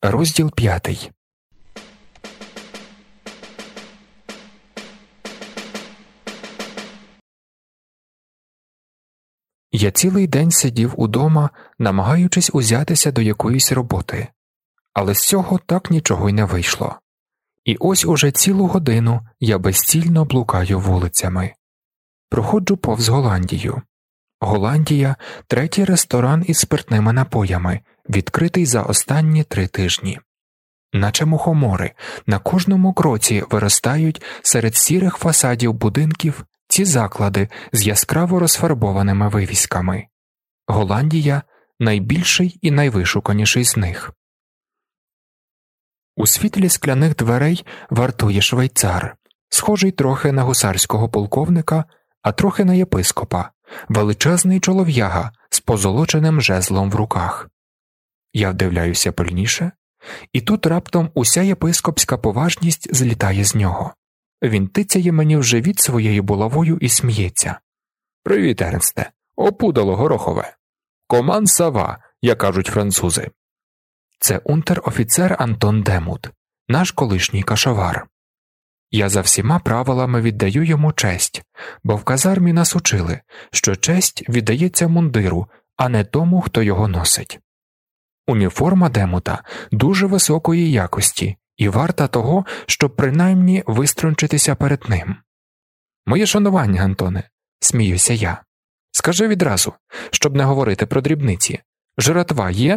Розділ 5. Я цілий день сидів удома, намагаючись узятися до якоїсь роботи, але з цього так нічого й не вийшло. І ось уже цілу годину я безцільно блукаю вулицями. Проходжу повз Голландію. Голландія – третій ресторан із спиртними напоями, відкритий за останні 3 тижні. Наче мухомори, на кожному кроці виростають серед сірих фасадів будинків ці заклади з яскраво розфарбованими вивісками. Голландія – найбільший і найвишуканіший з них. У світлі скляних дверей вартує швейцар, схожий трохи на гусарського полковника, а трохи на єпископа, величезний чолов'яга з позолоченим жезлом в руках. Я вдивляюся пильніше, і тут раптом уся єпископська поважність злітає з нього. Він тицяє мені в живіт своєю булавою і сміється. «Привіт, Ернсте! Опудало горохове! Коман сава, як кажуть французи!» Це унтер-офіцер Антон Демут, наш колишній кашовар. Я за всіма правилами віддаю йому честь, бо в казармі нас учили, що честь віддається мундиру, а не тому, хто його носить. Уніформа Демута дуже високої якості і варта того, щоб принаймні виструнчитися перед ним. «Моє шанування, Антоне», – сміюся я. «Скажи відразу, щоб не говорити про дрібниці. Жратва є?»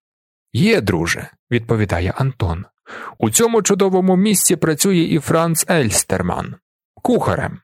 «Є, друже», – відповідає Антон. «У цьому чудовому місці працює і Франц Ельстерман, кухарем».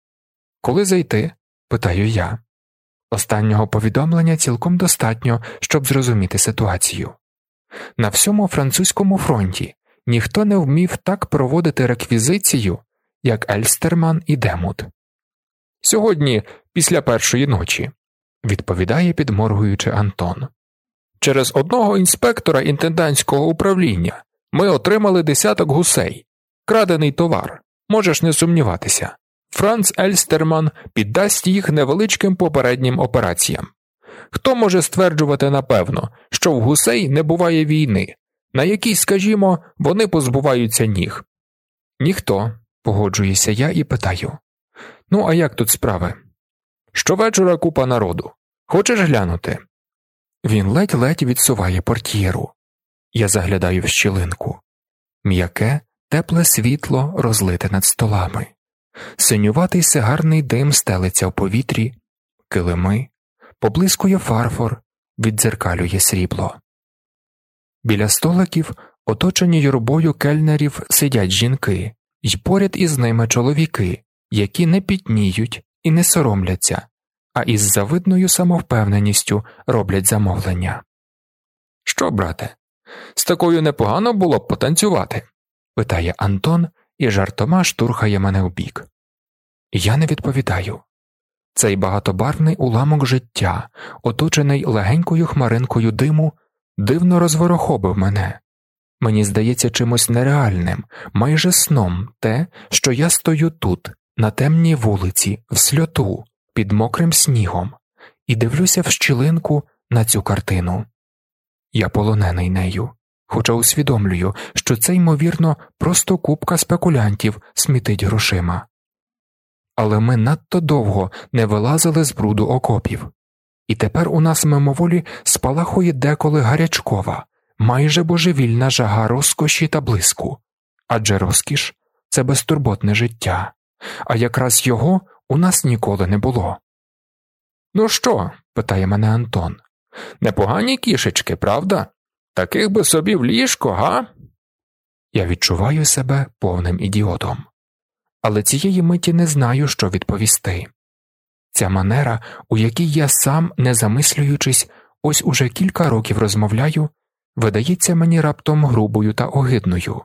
«Коли зайти?» – питаю я. Останнього повідомлення цілком достатньо, щоб зрозуміти ситуацію. На всьому французькому фронті ніхто не вмів так проводити реквізицію, як Ельстерман і Демут. «Сьогодні, після 1-ї ночі», – відповідає, підморгуючи Антон. «Через одного інспектора інтендантського управління ми отримали 10 гусей. Крадений товар, можеш не сумніватися. Франц Ельстерман піддасть їх невеличким попереднім операціям. Хто може стверджувати напевно, що в гусей не буває війни, на якій, скажімо, вони позбуваються ніг?» «Ніхто», – погоджуюся я і питаю. «Ну, а як тут справи?» «Щовечора купа народу. Хочеш глянути?» Він ледь-ледь відсуває портьєру. Я заглядаю в щілинку. М'яке, тепле світло розлите над столами. Синюватий сигарний дим стелиться в повітрі, килими, поблискує фарфор, віддзеркалює срібло. Біля столиків, оточені юрбою кельнерів, сидять жінки, й поряд із ними чоловіки, які не пітніють і не соромляться, а із завидною самовпевненістю роблять замовлення. «Що, брате, з такою непогано було б потанцювати?» – питає Антон і жартома штурхає мене вбік. Я не відповідаю. Цей багатобарвний уламок життя, оточений легенькою хмаринкою диму, дивно розворохобив мене. Мені здається чимось нереальним, майже сном те, що я стою тут, на темній вулиці, в сльоту, під мокрим снігом, і дивлюся в щілинку на цю картину. Я полонений нею, хоча усвідомлюю, що це, ймовірно, просто купка спекулянтів смітить грошима. Але ми надто довго не вилазили з бруду окопів. І тепер у нас мимоволі спалахує деколи гарячкова, майже божевільна жага розкоші та блиску. Адже розкіш – це безтурботне життя, а якраз його у нас ніколи не було. «Ну що?» – питає мене Антон. «Непогані кішечки, правда? Таких би собі в ліжко, га?» Я відчуваю себе повним ідіотом. Але цієї миті не знаю, що відповісти. Ця манера, у якій я сам, не замислюючись, ось уже кілька років розмовляю, видається мені раптом грубою та огидною.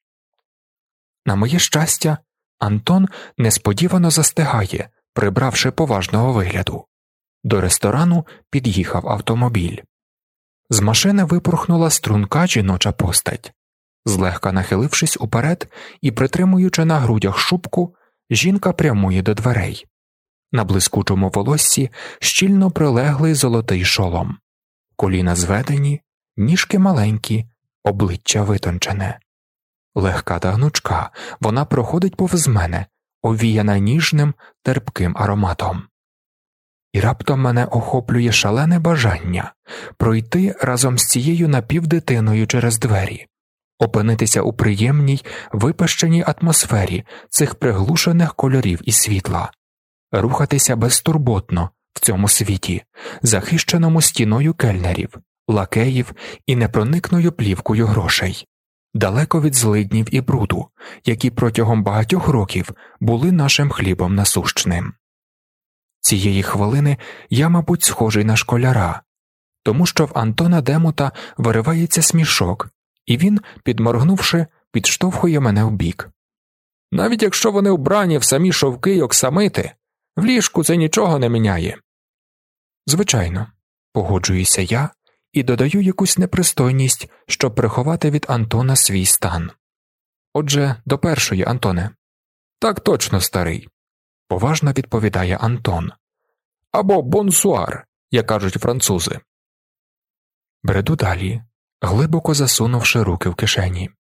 На моє щастя, Антон несподівано застигає, прибравши поважного вигляду. До ресторану під'їхав автомобіль. З машини випорхнула струнка жіноча постать. Злегка нахилившись уперед і притримуючи на грудях шубку, жінка прямує до дверей. На блискучому волоссі щільно прилеглий золотий шолом. Коліна зведені, ніжки маленькі, обличчя витончене. Легка та гнучка, вона проходить повз мене, овіяна ніжним, терпким ароматом. І раптом мене охоплює шалене бажання пройти разом з цією напівдитиною через двері, опинитися у приємній, випещеній атмосфері цих приглушених кольорів і світла, рухатися безтурботно в цьому світі, захищеному стіною кельнерів, лакеїв і непроникною плівкою грошей, далеко від злиднів і бруду, які протягом багатьох років були нашим хлібом насущним. Цієї хвилини я, мабуть, схожий на школяра, тому що в Антона Демута виривається смішок, і він, підморгнувши, підштовхує мене вбік. Навіть якщо вони вбрані в самі шовки й оксамити, в ліжку це нічого не міняє. Звичайно, погоджуюся я і додаю якусь непристойність, щоб приховати від Антона свій стан. Отже, до першої, Антоне. Так точно, старий. Поважно відповідає Антон. Або бонсуар, як кажуть французи. Бреду далі, глибоко засунувши руки в кишені.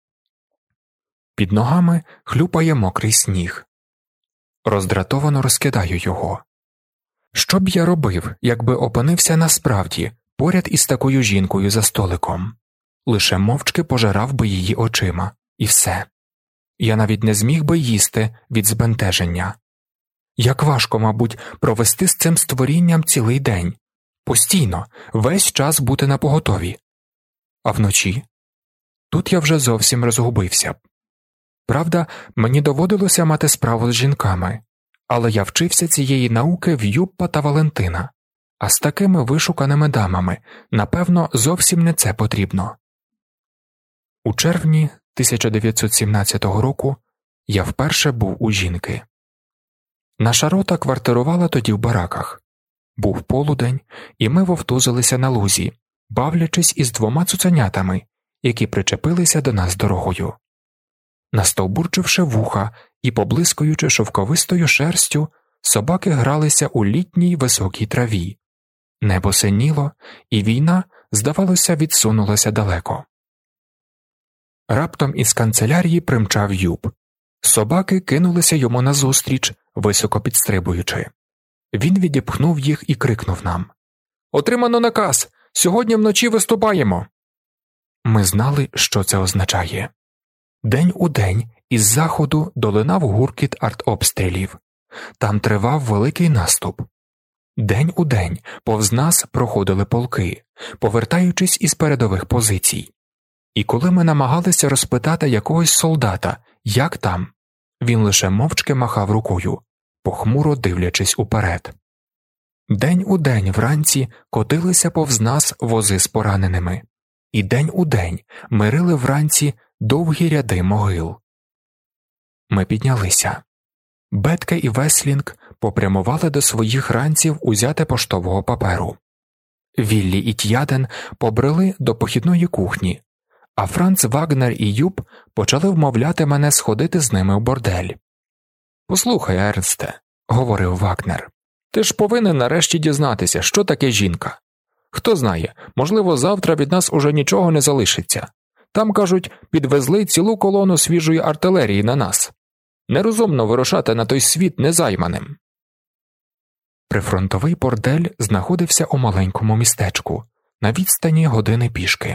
Під ногами хлюпає мокрий сніг. Роздратовано розкидаю його. Що б я робив, якби опинився насправді поряд із такою жінкою за столиком? Лише мовчки пожирав би її очима, і все. Я навіть не зміг би їсти від збентеження. Як важко, мабуть, провести з цим створінням цілий день, постійно, весь час бути напоготові. А вночі? Тут я вже зовсім розгубився б. Правда, мені доводилося мати справу з жінками, але я вчився цієї науки в Юппа та Валентина, а з такими вишуканими дамами, напевно, зовсім не це потрібно. У червні 1917 року я вперше був у жінки. Наша рота квартирувала тоді в бараках. Був полудень, і ми вовтузилися на лузі, бавлячись із 2 цуценятами, які причепилися до нас дорогою. Настовбурчивши вуха і поблискуючи шовковистою шерстю, собаки гралися у літній високій траві. Небо синіло, і війна, здавалося, відсунулася далеко. Раптом із канцелярії примчав Юп. Собаки кинулися йому назустріч, високо підстрибуючи. Він відіпхнув їх і крикнув нам: «Отримано наказ! Сьогодні вночі виступаємо!» Ми знали, що це означає. День у день із заходу долинав гуркіт артобстрілів. Там тривав великий наступ. День у день повз нас проходили полки, повертаючись із передових позицій. І коли ми намагалися розпитати якогось солдата, як там, він лише мовчки махав рукою, похмуро дивлячись уперед. День у день вранці котилися повз нас вози з пораненими. І день у день ми рили вранці довгі ряди могил. Ми піднялися. Бетке і Веслінг попрямували до своїх ранців узяти поштового паперу. Віллі і Т'яден побрели до похідної кухні, а Франц Вагнер і Юп почали вмовляти мене сходити з ними в бордель. «Послухай, Ернсте», – говорив Вагнер, – «ти ж повинен нарешті дізнатися, що таке жінка. Хто знає, можливо, завтра від нас уже нічого не залишиться. Там, кажуть, підвезли цілу колону свіжої артилерії на нас. Нерозумно вирушати на той світ незайманим». Прифронтовий бордель знаходився у маленькому містечку, на відстані години пішки.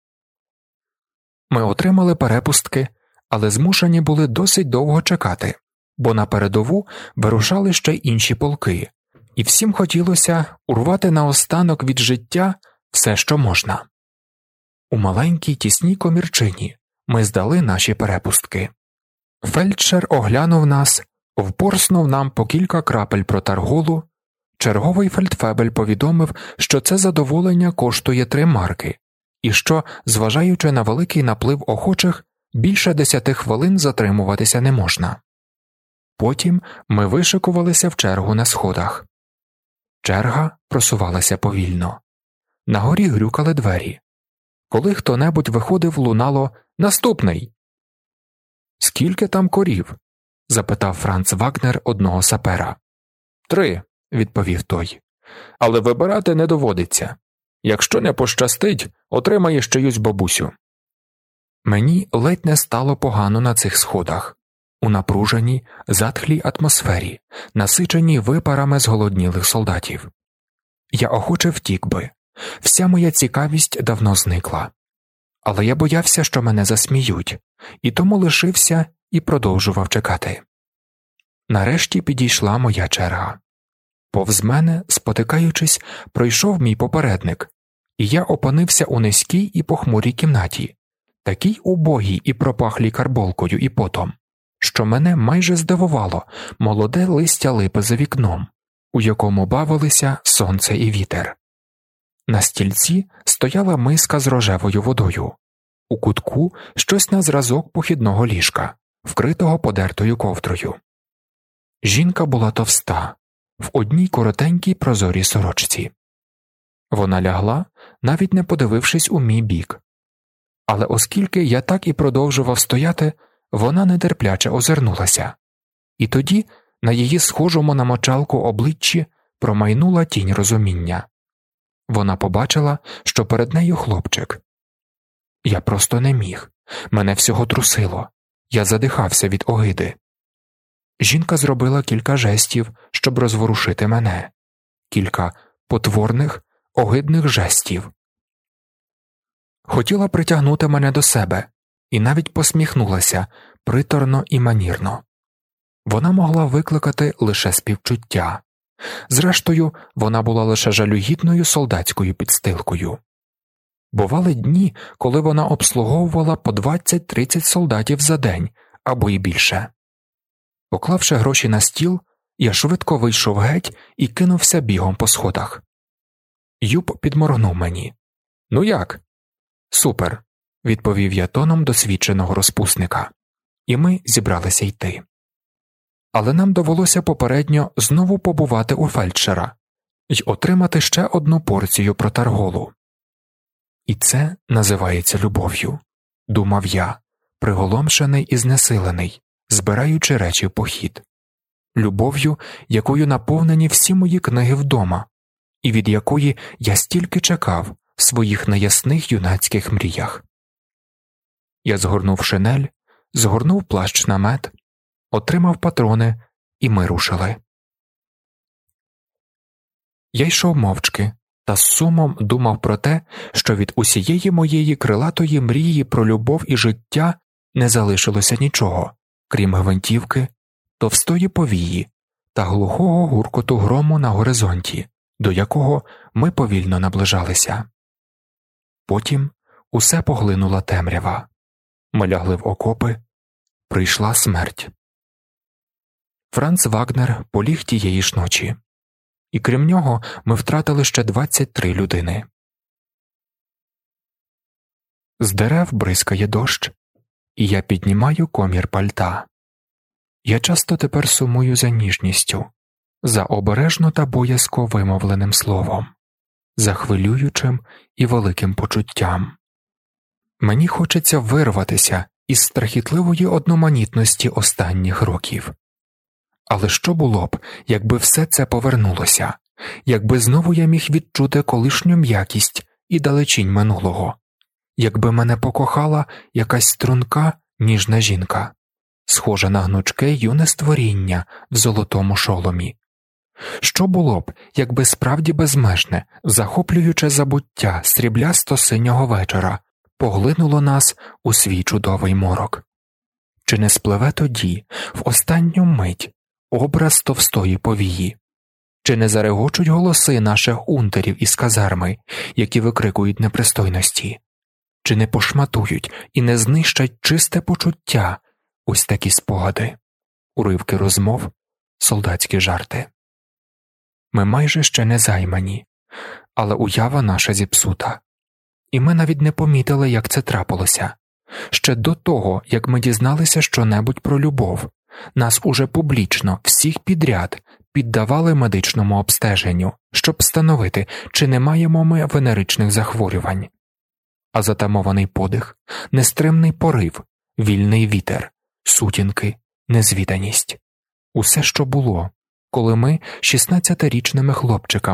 Ми отримали перепустки, але змушені були досить довго чекати, бо на передову вирушали ще й інші полки, і всім хотілося урвати наостанок від життя все, що можна. У маленькій тісній комірчині ми здали наші перепустки. Фельдшер оглянув нас, впорснув нам по кілька крапель протарголу. Черговий фельдфебель повідомив, що це задоволення коштує 3 марки, і що, зважаючи на великий наплив охочих, більше 10 хвилин затримуватися не можна. Потім ми вишикувалися в чергу на сходах. Черга просувалася повільно. Нагорі грюкали двері. Коли хто-небудь виходив, лунало «Наступний!» «Скільки там корів?» – запитав Франц Вагнер одного сапера. 3, відповів той. «Але вибирати не доводиться. Якщо не пощастить, отримаєш чиюсь бабусю. Мені ледь не стало погано на цих сходах, у напруженій, затхлій атмосфері, насиченій випарами зголоднілих солдатів. Я охоче втік би, вся моя цікавість давно зникла. Але я боявся, що мене засміють, і тому лишився і продовжував чекати. Нарешті підійшла моя черга. Повз мене, спотикаючись, пройшов мій попередник, і я опинився у низькій і похмурій кімнаті, такій убогій і пропахлій карболкою і потом, що мене майже здивувало молоде листя липи за вікном, у якому бавилися сонце і вітер. На стільці стояла миска з рожевою водою, у кутку щось на зразок похідного ліжка, вкритого подертою ковдрою. Жінка була товста, в одній коротенькій прозорій сорочці. Вона лягла, навіть не подивившись у мій бік. Але оскільки я так і продовжував стояти, вона нетерпляче озирнулася. І тоді на її схожому на мочалку обличчі промайнула тінь розуміння. Вона побачила, що перед нею хлопчик. Я просто не міг. Мене всього трусило. Я задихався від огиди. Жінка зробила кілька жестів, щоб розворушити мене. Кілька потворних, огидних жестів. Хотіла притягнути мене до себе, і навіть посміхнулася, приторно і манірно. Вона могла викликати лише співчуття. Зрештою, вона була лише жалюгідною солдатською підстилкою. Бували дні, коли вона обслуговувала по 20-30 солдатів за день, або й більше. Поклавши гроші на стіл, я швидко вийшов геть і кинувся бігом по сходах. Юб підморгнув мені. «Ну як?» «Супер», – відповів я тоном досвідченого розпусника. І ми зібралися йти. Але нам довелося попередньо знову побувати у фельдшера й отримати ще одну порцію протарголу. І це називається любов'ю, думав я, приголомшений і знесилений, збираючи речі в похід. Любов'ю, якою наповнені всі мої книги вдома, і від якої я стільки чекав в своїх неясних юнацьких мріях. Я згорнув шинель, згорнув плащ-намет, отримав патрони, і ми рушили. Я йшов мовчки, та з сумом думав про те, що від усієї моєї крилатої мрії про любов і життя не залишилося нічого, крім гвинтівки, товстої повії та глухого гуркоту грому на горизонті, до якого ми повільно наближалися. Потім усе поглинула темрява. Ми лягли в окопи. Прийшла смерть. Франц Вагнер поліг тієї ж ночі. І крім нього ми втратили ще 23 людини. З дерев бризкає дощ, і я піднімаю комір пальта. Я часто тепер сумую за ніжністю, за обережно та боязко вимовленим словом, за хвилюючим і великим почуттям. Мені хочеться вирватися із страхітливої одноманітності останніх років. Але що було б, якби все це повернулося, якби знову я міг відчути колишню м'якість і далечінь минулого, якби мене покохала якась струнка, ніжна жінка, схожа на гнучке юне створіння в золотому шоломі. Що було б, якби справді безмежне, захоплююче забуття сріблясто-синього вечора поглинуло нас у свій чудовий морок? Чи не спливе тоді, в останню мить, образ товстої повії? Чи не зарегочуть голоси наших унтерів із казарми, які викрикують непристойності? Чи не пошматують і не знищать чисте почуття ось такі спогади, уривки розмов, солдатські жарти? Ми майже ще не займані, але уява наша зіпсута. І ми навіть не помітили, як це трапилося. Ще до того, як ми дізналися щонебудь про любов, нас уже публічно, всіх підряд, піддавали медичному обстеженню, щоб встановити, чи не маємо ми венеричних захворювань. А затамований подих, нестримний порив, вільний вітер, сутінки, незвіданість – усе, що було, коли ми 16-річними хлопчиками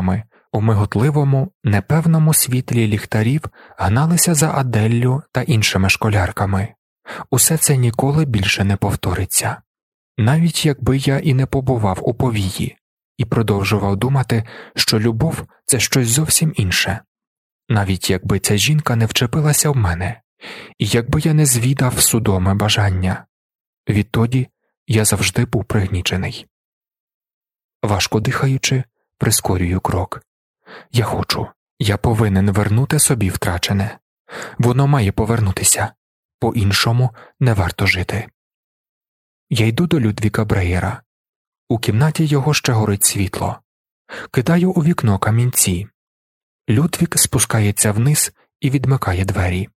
у миготливому, непевному світлі ліхтарів гналися за Аделлю та іншими школярками. Усе це ніколи більше не повториться. Навіть якби я і не побував у повії, і продовжував думати, що любов – це щось зовсім інше. Навіть якби ця жінка не вчепилася в мене, і якби я не звідав судоме бажання. Відтоді я завжди був пригнічений. Важко дихаючи, прискорюю крок. Я повинен вернути собі втрачене. Воно має повернутися. По-іншому не варто жити. Я йду до Людвіга Бреєра. У кімнаті його ще горить світло. Кидаю у вікно камінці. Людвіг спускається вниз і відмикає двері.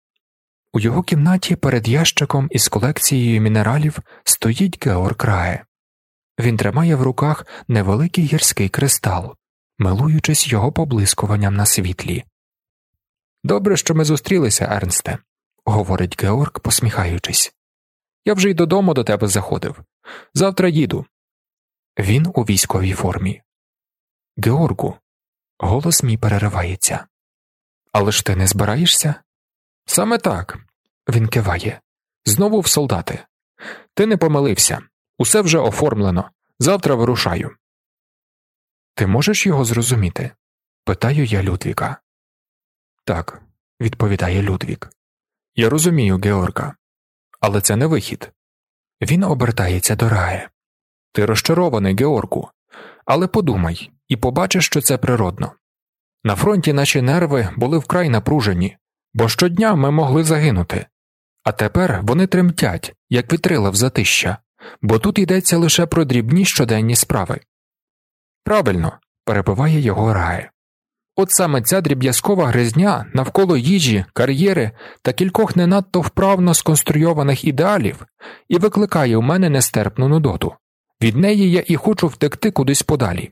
У його кімнаті перед ящиком із колекцією мінералів стоїть Георг Раe. Він тримає в руках невеликий гірський кристал, милуючись його поблискуванням на світлі. «Добре, що ми зустрілися, Ернсте», – говорить Георг, посміхаючись. «Я вже й додому до тебе заходив. Завтра їду». Він у військовій формі. «Георгу», – голос мій переривається. «Але ж ти не збираєшся?» «Саме так», – він киває. «Знову в солдати. Ти не помилився. Усе вже оформлено. Завтра вирушаю». «Ти можеш його зрозуміти?» – питаю я Людвіга. «Так», – відповідає Людвіг. «Я розумію Георга. Але це не вихід». Він обертається до Раe. «Ти розчарований, Георгу. Але подумай і побачиш, що це природно. На фронті наші нерви були вкрай напружені, бо щодня ми могли загинути. А тепер вони тремтять, як вітрила в затища, бо тут йдеться лише про дрібні щоденні справи». «Правильно», – перебиває його Раe. «От саме ця дріб'язкова гризня навколо їжі, кар'єри та кількох не надто вправно сконструйованих ідеалів і викликає у мене нестерпну нудоту. Від неї я і хочу втекти кудись подалі».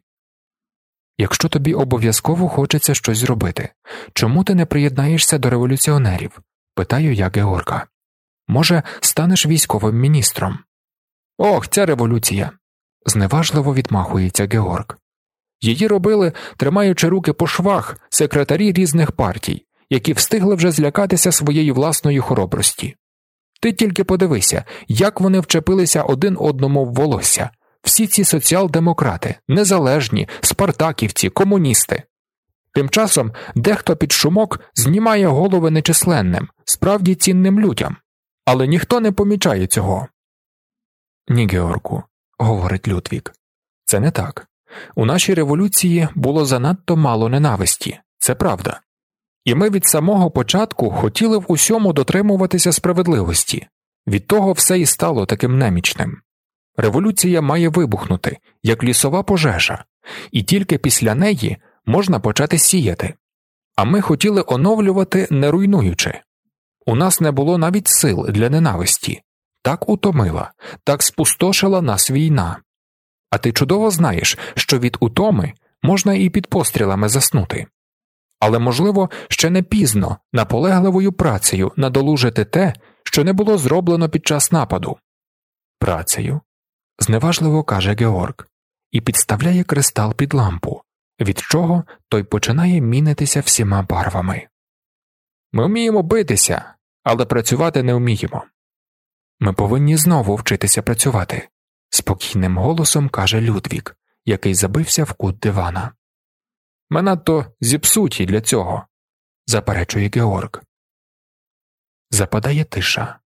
«Якщо тобі обов'язково хочеться щось зробити, чому ти не приєднаєшся до революціонерів?» – питаю я Георга. «Може, станеш військовим міністром?» «Ох, ця революція!» – зневажливо відмахується Георг. «Її робили, тримаючи руки по швах, секретарі різних партій, які встигли вже злякатися своєї власної хоробрості. Ти тільки подивися, як вони вчепилися один одному в волосся. Всі ці соціал-демократи, незалежні, спартаківці, комуністи. Тим часом дехто під шумок знімає голови нечисленним, справді цінним людям. Але ніхто не помічає цього». «Ні, Георгу», – говорить Людвіг. «Це не так. У нашій революції було занадто мало ненависті, це правда. І ми від самого початку хотіли в усьому дотримуватися справедливості. Від того все і стало таким немічним. Революція має вибухнути, як лісова пожежа, і тільки після неї можна почати сіяти. А ми хотіли оновлювати, не руйнуючи. У нас не було навіть сил для ненависті. Так утомила, так спустошила нас війна. А ти чудово знаєш, що від утоми можна і під пострілами заснути. Але, можливо, ще не пізно наполегливою працею надолужити те, що не було зроблено під час нападу». «Працею?» – зневажливо каже Георг, і підставляє кристал під лампу, від чого той починає мінитися всіма барвами. «Ми вміємо битися, але працювати не вміємо». «Ми повинні знову вчитися працювати», – спокійним голосом каже Людвіг, який забився в кут дивана. «Ми надто зіпсуті для цього», – заперечує Георг. Западає тиша.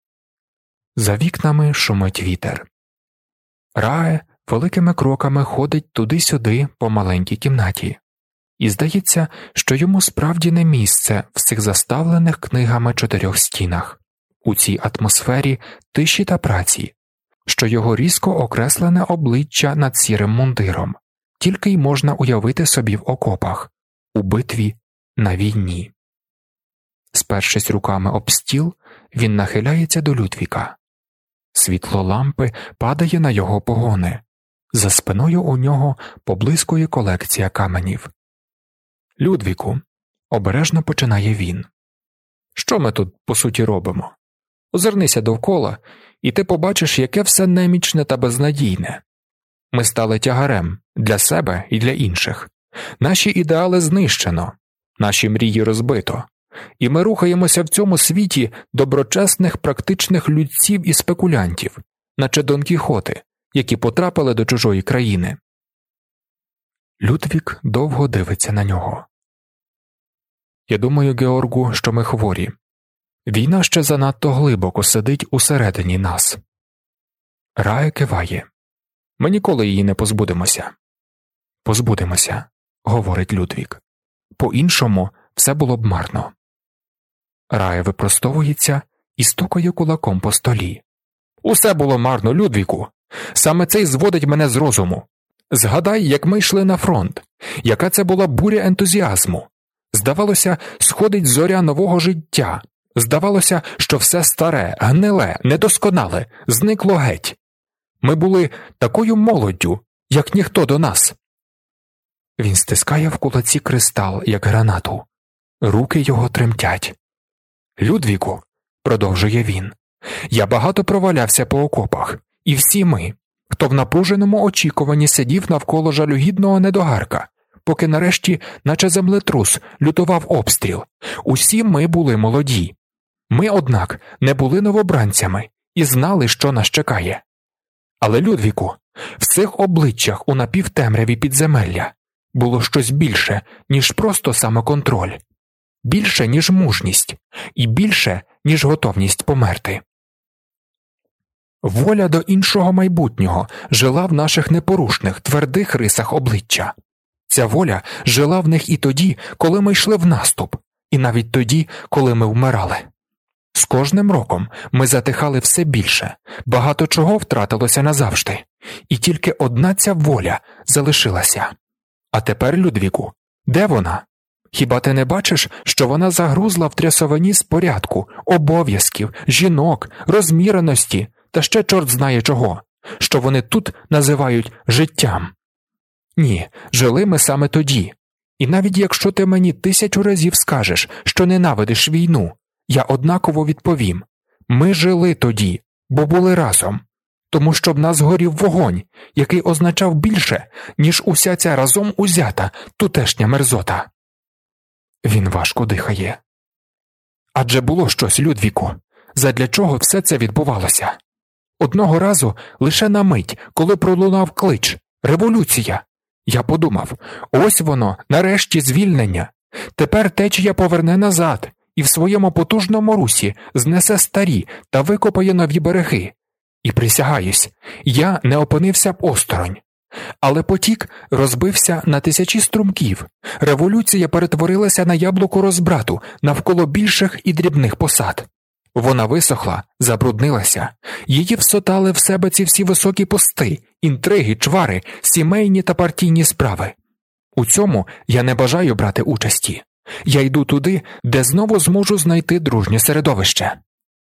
За вікнами шумить вітер. Раe великими кроками ходить туди-сюди по маленькій кімнаті. І здається, що йому справді не місце в цих заставлених книгами 4 стінах, у цій атмосфері тиші та праці, що його різко окреслене обличчя над сірим мундиром тільки й можна уявити собі в окопах, у битві, на війні. Спершись руками об стіл, він нахиляється до Людвіга. Світло лампи падає на його погони. За спиною у нього поблискує колекція каменів. «Людвігу», – обережно починає він. «Що ми тут, по суті, робимо? Озирнися довкола, і ти побачиш, яке все немічне та безнадійне. Ми стали тягарем для себе і для інших, Наші ідеали знищено, наші мрії розбито, і ми рухаємося в цьому світі доброчесних практичних людців і спекулянтів, наче Дон Кіхоти, які потрапили до чужої країни. Людвік довго дивиться на нього. Я думаю, Георгу, що ми хворі. Війна ще занадто глибоко сидить усередині нас. Рая киває. Ми ніколи її не позбудемося. Позбудемося, говорить Людвік. По-іншому все було б марно. Рая випростовується і стукає кулаком по столі. Усе було марно, Людвіку. Саме це й зводить мене з розуму. Згадай, як ми йшли на фронт. Яка це була буря ентузіазму. Здавалося, сходить зоря нового життя. Здавалося, що все старе, гниле, недосконале, зникло геть. Ми були такою молоддю, як ніхто до нас. Він стискає в кулаці кристал, як гранату. Руки його тремтять. Людвіку, продовжує він, я багато провалявся по окопах, і всі ми, хто в напруженому очікуванні сидів навколо жалюгідного недогарка, поки нарешті, наче землетрус, лютував обстріл, усі ми були молоді. Ми, однак, не були новобранцями і знали, що нас чекає. Але, Людвіку, в цих обличчях у напівтемряві підземелля було щось більше, ніж просто самоконтроль, більше, ніж мужність, і більше, ніж готовність померти. Воля до іншого майбутнього жила в наших непорушних, твердих рисах обличчя. Ця воля жила в них і тоді, коли ми йшли в наступ, і навіть тоді, коли ми вмирали. З кожним роком ми затихали все більше, багато чого втратилося назавжди, і тільки одна ця воля залишилася. А тепер, Людвіку, де вона? Хіба ти не бачиш, що вона загрузла в трясовині з порядку, обов'язків, жінок, розміреності та ще чорт знає чого, що вони тут називають життям? Ні, жили ми саме тоді. І навіть якщо ти мені 1000 разів скажеш, що ненавидиш війну, я однаково відповім. Ми жили тоді, бо були разом. Тому що в нас горів вогонь, який означав більше, ніж уся ця разом узята тутешня мерзота. Він важко дихає. Адже було щось, Людвіку. Задля чого все це відбувалося? Одного разу, лише на мить, коли пролунав клич «Революція», я подумав, ось воно, нарешті звільнення. Тепер течія поверне назад і в своєму потужному русі знесе старі та викопає нові береги. І присягаюсь, я не опинився б осторонь. Але потік розбився на тисячі струмків, революція перетворилася на яблуко розбрату навколо більших і дрібних посад. Вона висохла, забруднилася, її всотали в себе ці всі високі пости, інтриги, чвари, сімейні та партійні справи. У цьому я не бажаю брати участі. Я йду туди, де знову зможу знайти дружнє середовище.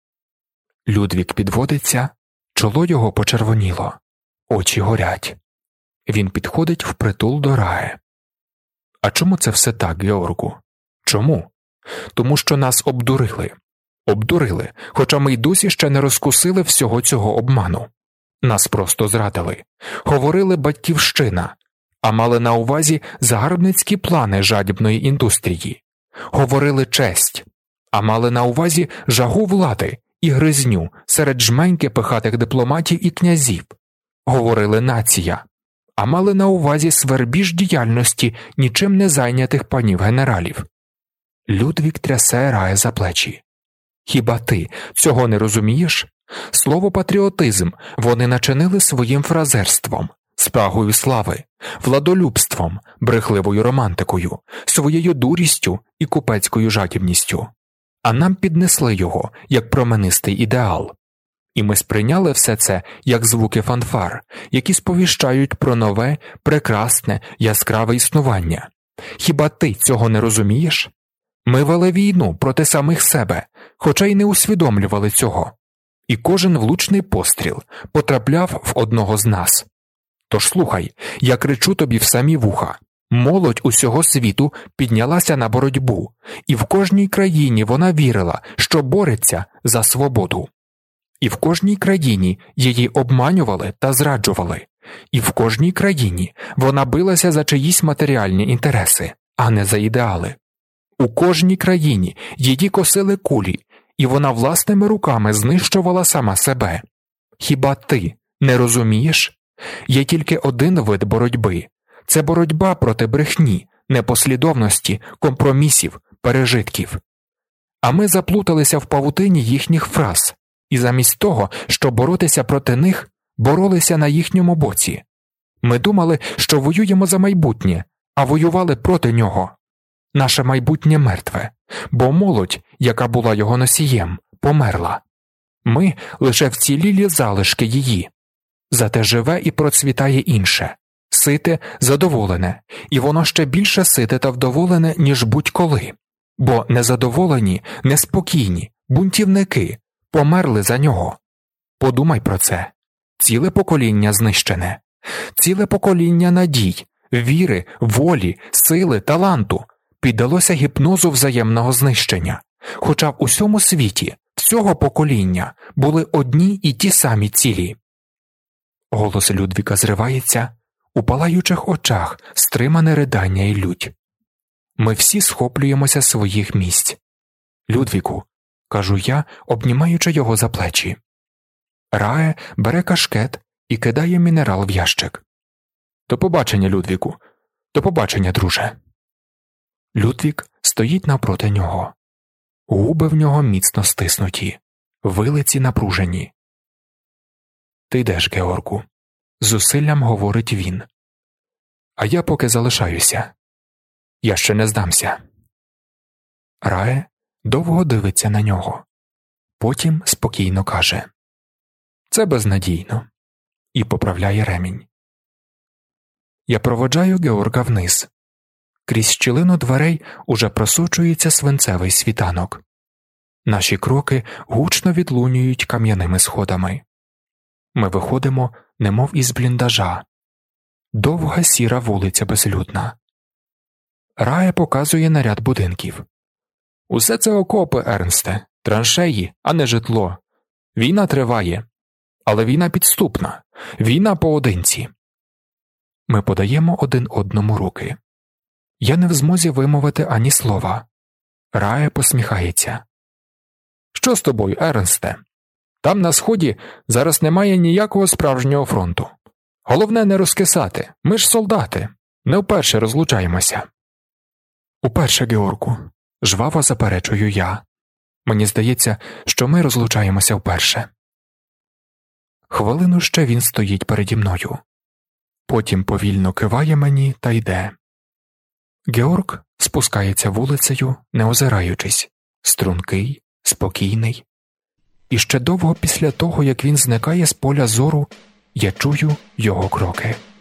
Людвік підводиться, чоло його почервоніло, очі горять. Він підходить впритул до Раї. А чому це все так, Георгу? Чому? Тому що нас обдурили. Обдурили, хоча ми й досі ще не розкусили всього цього обману. Нас просто зрадили. Говорили «батьківщина», а мали на увазі загарбницькі плани жадібної індустрії. Говорили «честь», а мали на увазі жагу влади і гризню серед жменьки пихатих дипломатів і князів. Говорили «нація», а мали на увазі свербіж діяльності нічим не зайнятих панів-генералів. Людвік трясе Рая за плечі. Хіба ти цього не розумієш? Слово «патріотизм» вони начинили своїм фразерством, спрагою слави, владолюбством, брехливою романтикою, своєю дурістю і купецькою жадібністю. А нам піднесли його, як променистий ідеал. І ми сприйняли все це, як звуки фанфар, які сповіщають про нове, прекрасне, яскраве існування. Хіба ти цього не розумієш? Ми вели війну проти самих себе, хоча й не усвідомлювали цього. І кожен влучний постріл потрапляв в одного з нас. Тож слухай, я кричу тобі в самі вуха. Молодь усього світу піднялася на боротьбу, і в кожній країні вона вірила, що бореться за свободу. І в кожній країні її обманювали та зраджували, І в кожній країні вона билася за чиїсь матеріальні інтереси, а не за ідеали. У кожній країні її косили кулі, і вона власними руками знищувала сама себе. Хіба ти не розумієш? Є тільки один вид боротьби – це боротьба проти брехні, непослідовності, компромісів, пережитків. А ми заплуталися в павутині їхніх фраз, і замість того, щоб боротися проти них, боролися на їхньому боці. Ми думали, що воюємо за майбутнє, а воювали проти нього. Наше майбутнє мертве, бо молодь, яка була його носієм, померла. Ми лише вцілілі залишки її. Зате живе і процвітає інше, сите, задоволене, і воно ще більше сите та вдоволене, ніж будь-коли. Бо незадоволені, неспокійні, бунтівники померли за нього. Подумай про це. Ціле покоління знищене. Ціле покоління надій, віри, волі, сили, таланту піддалося гіпнозу взаємного знищення. Хоча в усьому світі, всього покоління, були одні і ті самі цілі. Голос Людвіка зривається, у палаючих очах стримане ридання і лють. Ми всі схоплюємося з своїх місць. Людвіку, кажу я, обнімаючи його за плечі. Рае бере кашкет і кидає мінерал в ящик. До побачення, Людвіку. До побачення, друже. Людвік стоїть навпроти нього. Губи в нього міцно стиснуті, вилиці напружені. Ти йдеш, Георгу, з зусиллям говорить він. А я поки залишаюся. Я ще не здамся. Рае довго дивиться на нього. Потім спокійно каже: це безнадійно. І поправляє ремінь. Я проводжаю Георга вниз. Крізь щілину дверей уже просочується свинцевий світанок. Наші кроки гучно відлунюють кам'яними сходами. Ми виходимо, немов із бліндажа. Довга сіра вулиця безлюдна. Рая показує на ряд будинків. Усе це окопи, Ернсте, траншеї, а не житло. Війна триває. Але війна підступна. Війна поодинці. Ми подаємо один одному руки. Я не в змозі вимовити ані слова. Рая посміхається. Що з тобою, Ернсте? Там на сході зараз немає ніякого справжнього фронту. Головне не розкисати. Ми ж солдати. Не вперше розлучаємося. Уперше, Георгу. Жваво заперечую я. Мені здається, що ми розлучаємося вперше. Хвилину ще він стоїть переді мною. Потім повільно киває мені та йде. Георг спускається вулицею, не озираючись, стрункий, спокійний. І ще довго після того, як він зникає з поля зору, я чую його кроки.